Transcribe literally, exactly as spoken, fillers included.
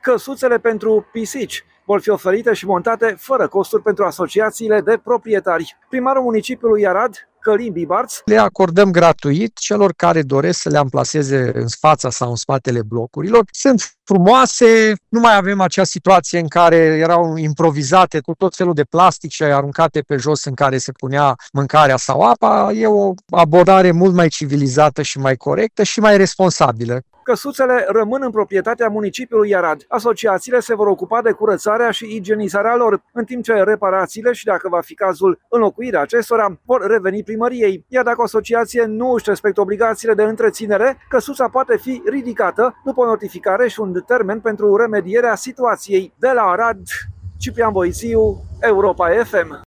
Căsuțele pentru pisici vor fi oferite și montate fără costuri pentru asociațiile de proprietari. Primarul municipiului Arad, Călin Bibarț, le acordăm gratuit celor care doresc să le amplaseze în fața sau în spatele blocurilor. Sunt frumoase, nu mai avem acea situație în care erau improvizate cu tot felul de plastic și aruncate pe jos în care se punea mâncarea sau apa. E o abordare mult mai civilizată și mai corectă și mai responsabilă. Căsuțele rămân în proprietatea municipiului Arad. Asociațiile se vor ocupa de curățarea și igienizarea lor, în timp ce reparațiile și, dacă va fi cazul, înlocuirea acestora, vor reveni primăriei. Iar dacă o asociație nu își respectă obligațiile de întreținere, căsuța poate fi ridicată după o notificare și un termen pentru remedierea situației. De la Arad, Ciprian Boițiu, Europa F M.